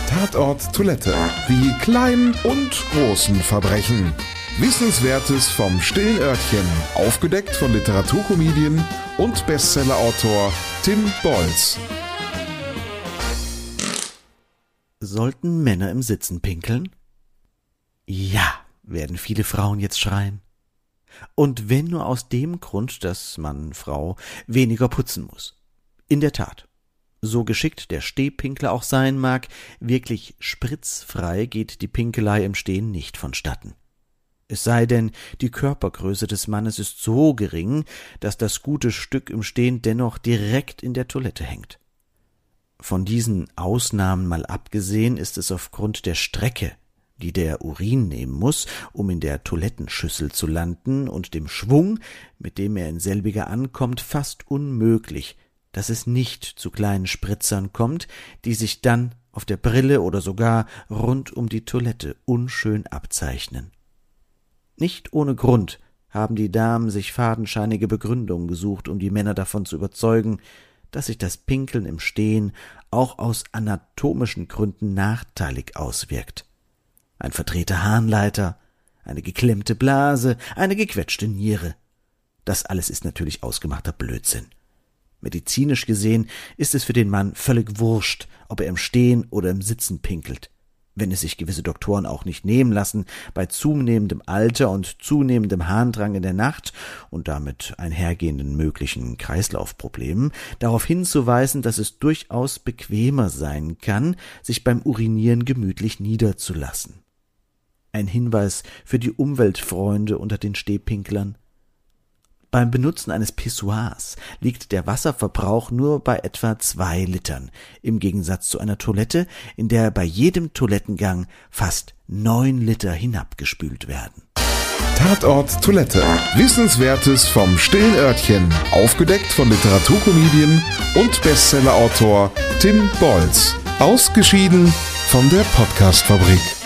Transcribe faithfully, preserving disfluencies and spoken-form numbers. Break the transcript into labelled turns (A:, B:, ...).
A: Tatort Toilette. Die kleinen und großen Verbrechen. Wissenswertes vom stillen Örtchen. Aufgedeckt von Literaturkomedien und Bestsellerautor Tim Bolz.
B: Sollten Männer im Sitzen pinkeln? Ja, werden viele Frauen jetzt schreien. Und wenn nur aus dem Grund, dass man, Frau, weniger putzen muss. In der Tat. So geschickt der Stehpinkler auch sein mag, wirklich spritzfrei geht die Pinkelei im Stehen nicht vonstatten. Es sei denn, die Körpergröße des Mannes ist so gering, dass das gute Stück im Stehen dennoch direkt in der Toilette hängt. Von diesen Ausnahmen mal abgesehen ist es aufgrund der Strecke, die der Urin nehmen muss, um in der Toilettenschüssel zu landen, und dem Schwung, mit dem er in selbiger ankommt, fast unmöglich, dass es nicht zu kleinen Spritzern kommt, die sich dann auf der Brille oder sogar rund um die Toilette unschön abzeichnen. Nicht ohne Grund haben die Damen sich fadenscheinige Begründungen gesucht, um die Männer davon zu überzeugen, dass sich das Pinkeln im Stehen auch aus anatomischen Gründen nachteilig auswirkt. Ein verdrehter Harnleiter, eine geklemmte Blase, eine gequetschte Niere. Das alles ist natürlich ausgemachter Blödsinn. Medizinisch gesehen ist es für den Mann völlig wurscht, ob er im Stehen oder im Sitzen pinkelt, wenn es sich gewisse Doktoren auch nicht nehmen lassen, bei zunehmendem Alter und zunehmendem Harndrang in der Nacht und damit einhergehenden möglichen Kreislaufproblemen darauf hinzuweisen, dass es durchaus bequemer sein kann, sich beim Urinieren gemütlich niederzulassen. Ein Hinweis für die Umweltfreunde unter den Stehpinklern: Beim Benutzen eines Pissoirs liegt der Wasserverbrauch nur bei etwa zwei Litern, im Gegensatz zu einer Toilette, in der bei jedem Toilettengang fast neun Liter hinabgespült werden.
A: Tatort Toilette. Wissenswertes vom stillen Örtchen. Aufgedeckt von Literaturkomedien und Bestsellerautor Tim Bolz. Ausgeschieden von der Podcastfabrik.